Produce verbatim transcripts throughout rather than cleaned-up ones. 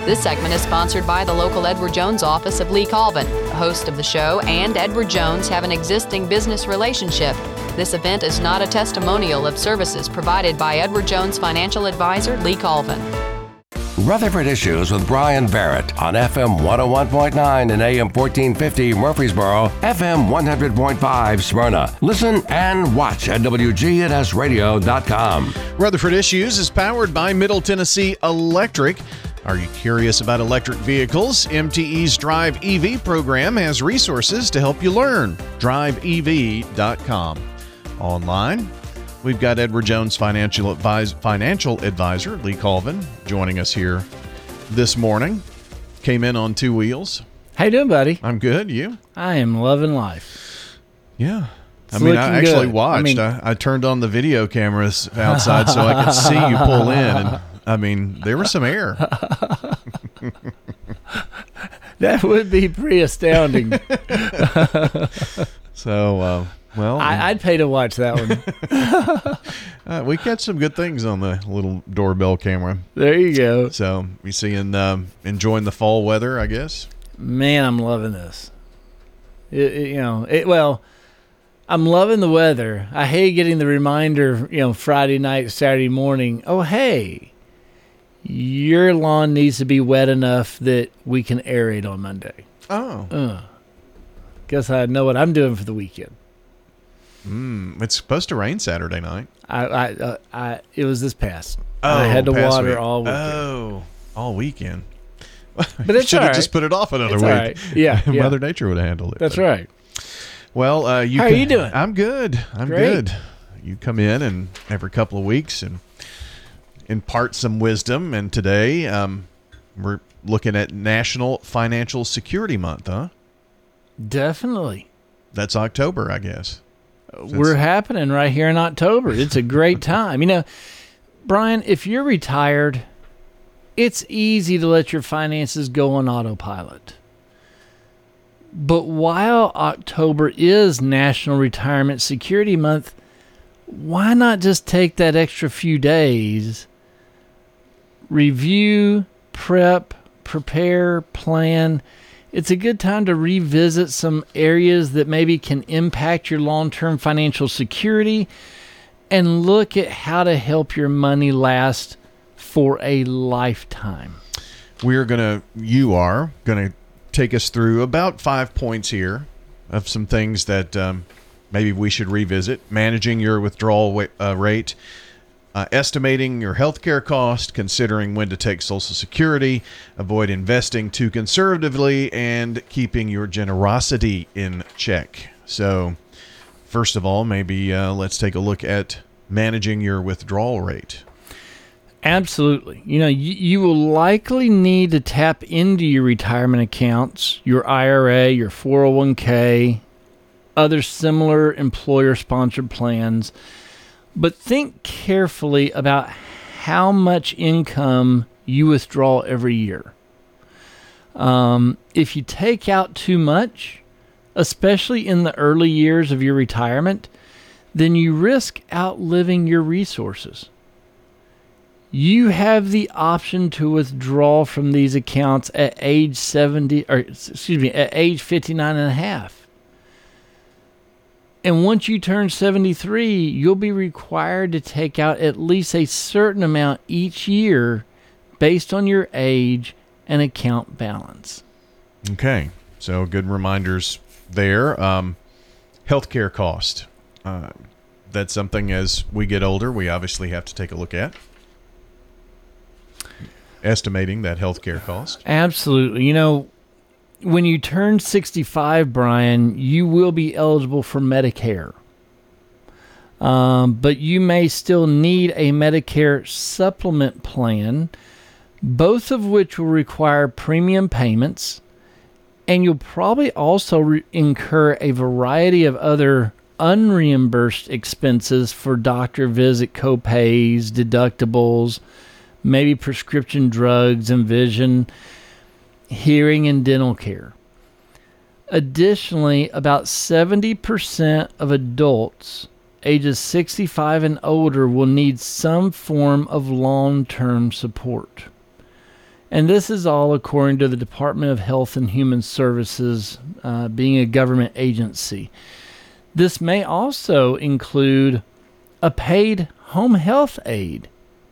This segment is sponsored by the local Edward Jones office of Lee Colvin. The host of the show and Edward Jones have an existing business relationship. This event is not a testimonial of services provided by Edward Jones financial advisor Lee Colvin. Rutherford Issues with Brian Barrett on F M one oh one point nine and A M fourteen fifty Murfreesboro, F M one hundred point five Smyrna. Listen and watch at W G N S radio dot com. Rutherford Issues is powered by Middle Tennessee Electric. Are you curious about electric vehicles? M T E's Drive E V program has resources to help you learn. drive E V dot com. Online, we've got Edward Jones financial, advise, financial advisor Lee Colvin joining us here this morning. Came in on two wheels. How you doing, buddy? I'm good. You? I am loving life. Yeah. It's I mean, I actually good. watched. I, mean, I, I turned on the video cameras outside so I could see you pull in. And I mean, there was some air. That would be pretty astounding. So, uh, well. I, I'd pay to watch that one. uh, we catch some good things on the little doorbell camera. There you go. So, you seeing, um, enjoying the fall weather, I guess? Man, I'm loving this. It, it, you know, it, well, I'm loving the weather. I hate getting the reminder, you know, Friday night, Saturday morning. Oh, hey, your lawn needs to be wet enough that we can aerate on Monday. Oh. Uh, guess I know what I'm doing for the weekend. Mm, it's supposed to rain Saturday night. I, I, uh, I, it was this past. Oh, I had to past water week. all weekend. Oh, all weekend. But it's should all have right. just put it off another It's week. all right. Yeah, yeah. Mother Nature would have handled it. That's but. right. Well, uh, you How can, are you doing? I'm good. I'm Great. good. You come in and every couple of weeks and impart some wisdom. And today um, we're looking at National Financial Security Month, huh? Definitely. That's October, I guess. Since We're happening right here in October. It's a great time. You know, Brian, if you're retired, it's easy to let your finances go on autopilot. But while October is National Retirement Security Month, why not just take that extra few days, review, prep, prepare, plan? It's a good time to revisit some areas that maybe can impact your long-term financial security and look at how to help your money last for a lifetime. We're going to, you are going to take us through about five points here of some things that um, maybe we should revisit. Managing your withdrawal wa- uh, rate, uh, estimating your healthcare cost, considering when to take Social Security, avoid investing too conservatively, and keeping your generosity in check. So, first of all, maybe uh, let's take a look at managing your withdrawal rate. Absolutely. You know, you, you will likely need to tap into your retirement accounts, your I R A, your four oh one k, other similar employer-sponsored plans. But think carefully about how much income you withdraw every year. Um, if you take out too much, especially in the early years of your retirement, then you risk outliving your resources. You have the option to withdraw from these accounts at age seventy, or excuse me, at age fifty-nine and a half. And once you turn seventy-three, you'll be required to take out at least a certain amount each year based on your age and account balance. Okay, so good reminders there. Um, healthcare cost. Uh, that's something as we get older, we obviously have to take a look at. Estimating that healthcare cost. Absolutely. You know, when you turn sixty-five, Brian, you will be eligible for Medicare. Um, but you may still need a Medicare supplement plan, both of which will require premium payments, and you'll probably also re- incur a variety of other unreimbursed expenses for doctor visit copays, deductibles, maybe prescription drugs and vision, hearing and dental care. Additionally, about seventy percent of adults ages sixty-five and older will need some form of long-term support. And this is all according to the Department of Health and Human Services, uh, being a government agency. This may also include a paid home health aid,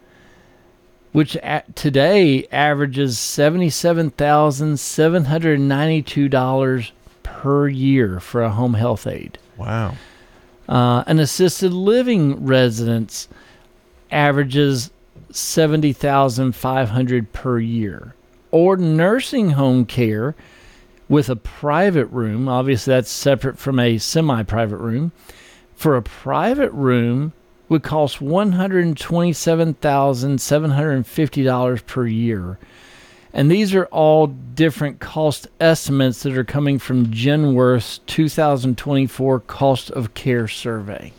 which at today averages seventy-seven thousand seven hundred ninety-two dollars per year for a home health aid. Wow. Uh, an assisted living residence averages seventy thousand five hundred dollars per year. Or nursing home care with a private room, obviously that's separate from a semi-private room, for a private room would cost one hundred twenty-seven thousand seven hundred fifty dollars per year. And these are all different cost estimates that are coming from Genworth's two thousand twenty-four Cost of Care Survey.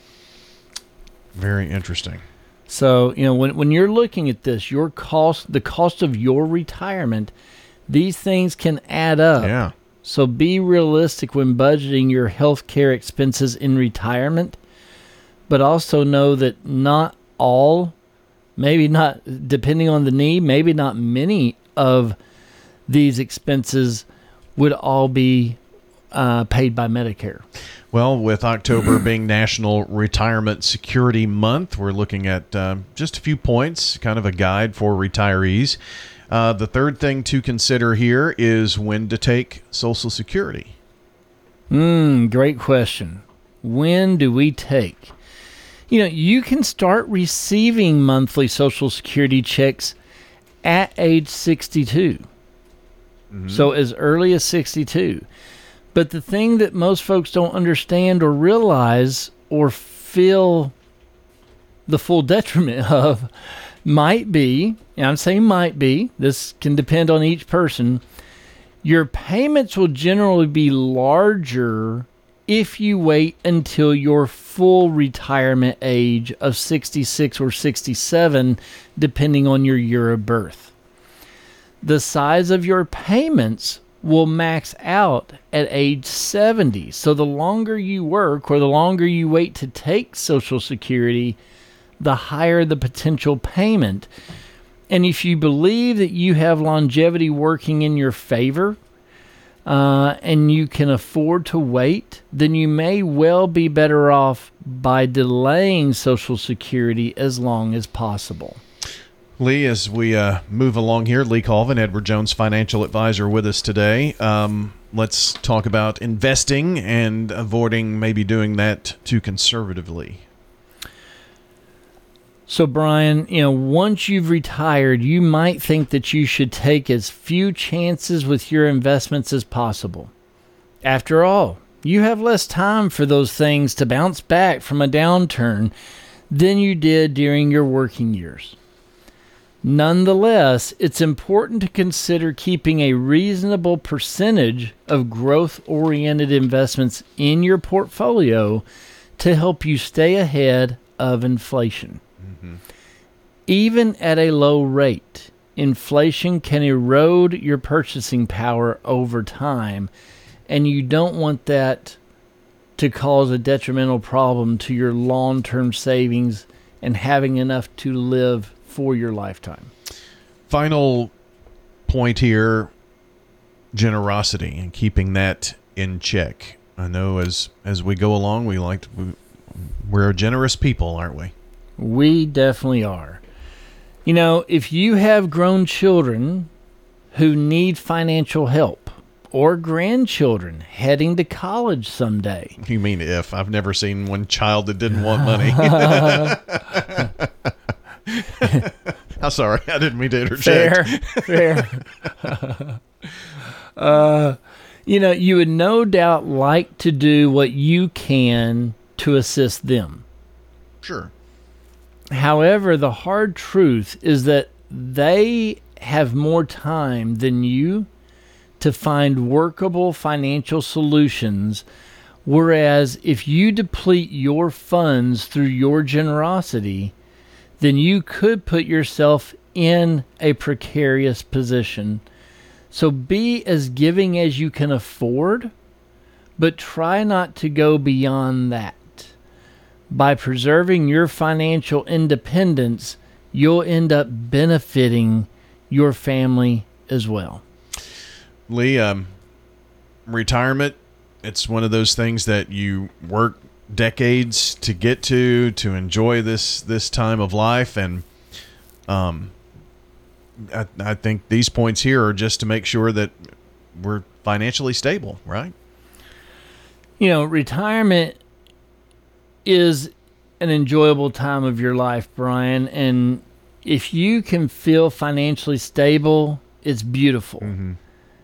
Very interesting. So, you know, when when you're looking at this, your cost, the cost of your retirement, these things can add up. Yeah. So be realistic when budgeting your health care expenses in retirement, but also know that not all, maybe not, depending on the need, maybe not many of these expenses would all be uh, paid by Medicare. Well, with October being National Retirement Security Month, we're looking at um, just a few points, kind of a guide for retirees. Uh, the third thing to consider here is when to take Social Security. Hmm, great question. When do we take? You know, you can start receiving monthly Social Security checks at age sixty-two. Mm-hmm. So as early as sixty-two. But the thing that most folks don't understand or realize or feel the full detriment of might be, and I'm saying might be, this can depend on each person, your payments will generally be larger if you wait until your full retirement age of sixty-six or sixty-seven, depending on your year of birth. The size of your payments will max out at age seventy. So the longer you work or the longer you wait to take Social Security, the higher the potential payment. And if you believe that you have longevity working in your favor, uh, and you can afford to wait, then you may well be better off by delaying Social Security as long as possible. Lee, as we uh, move along here, Lee Colvin, Edward Jones Financial Advisor, with us today. Um, let's talk about investing and avoiding maybe doing that too conservatively. So, Brian, you know, once you've retired, you might think that you should take as few chances with your investments as possible. After all, you have less time for those things to bounce back from a downturn than you did during your working years. Nonetheless, it's important to consider keeping a reasonable percentage of growth-oriented investments in your portfolio to help you stay ahead of inflation. Mm-hmm. Even at a low rate, inflation can erode your purchasing power over time, and you don't want that to cause a detrimental problem to your long-term savings and having enough to live for your lifetime. Final point here, generosity and keeping that in check. I know as as we go along, we like to, we, we're a generous people, aren't we? We definitely are. You know, if you have grown children who need financial help or grandchildren heading to college someday. You mean if? I've never seen one child that didn't want money. I'm sorry, I didn't mean to interject. Fair, fair. uh, you know, you would no doubt like to do what you can to assist them. Sure. However, the hard truth is that they have more time than you to find workable financial solutions, whereas if you deplete your funds through your generosity, then you could put yourself in a precarious position. So be as giving as you can afford, but try not to go beyond that. By preserving your financial independence, you'll end up benefiting your family as well. Lee, um, retirement, it's one of those things that you work decades to get to, to enjoy this, this time of life. And um, I, I think these points here are just to make sure that we're financially stable, right? You know, retirement is an enjoyable time of your life, Brian. And if you can feel financially stable, it's beautiful. Mm-hmm.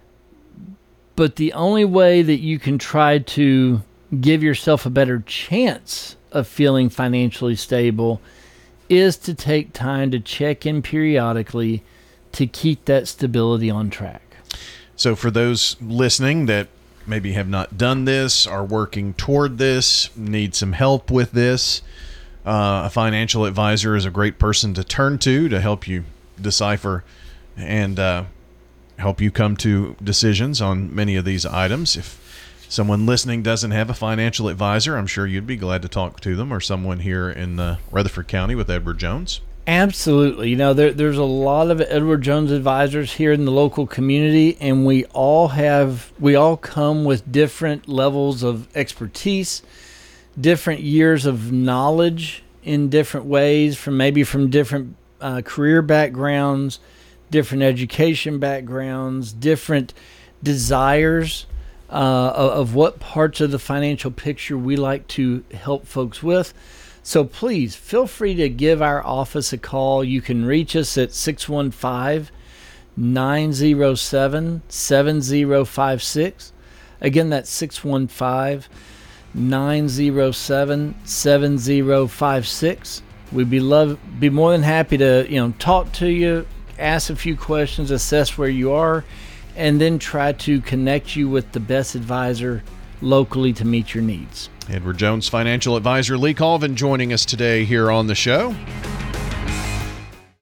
But the only way that you can try to give yourself a better chance of feeling financially stable is to take time to check in periodically to keep that stability on track. So for those listening that maybe have not done this, are working toward this, need some help with this, uh, a financial advisor is a great person to turn to to help you decipher and uh, help you come to decisions on many of these items. If someone listening doesn't have a financial advisor, I'm sure you'd be glad to talk to them, or someone here in uh, Rutherford County with Edward Jones. Absolutely. You know, there, there's a lot of Edward Jones advisors here in the local community, and we all have, we all come with different levels of expertise, different years of knowledge in different ways, from maybe from different uh, career backgrounds, different education backgrounds, different desires uh, of, of what parts of the financial picture we like to help folks with. So please feel free to give our office a call. You can reach us at six one five, nine zero seven, seven zero five six. Again, that's six one five, nine zero seven, seven zero five six. We'd be love be more than happy to, you know, talk to you, ask a few questions, assess where you are, and then try to connect you with the best advisor locally to meet your needs. Edward Jones financial advisor Lee Colvin joining us today here on the show.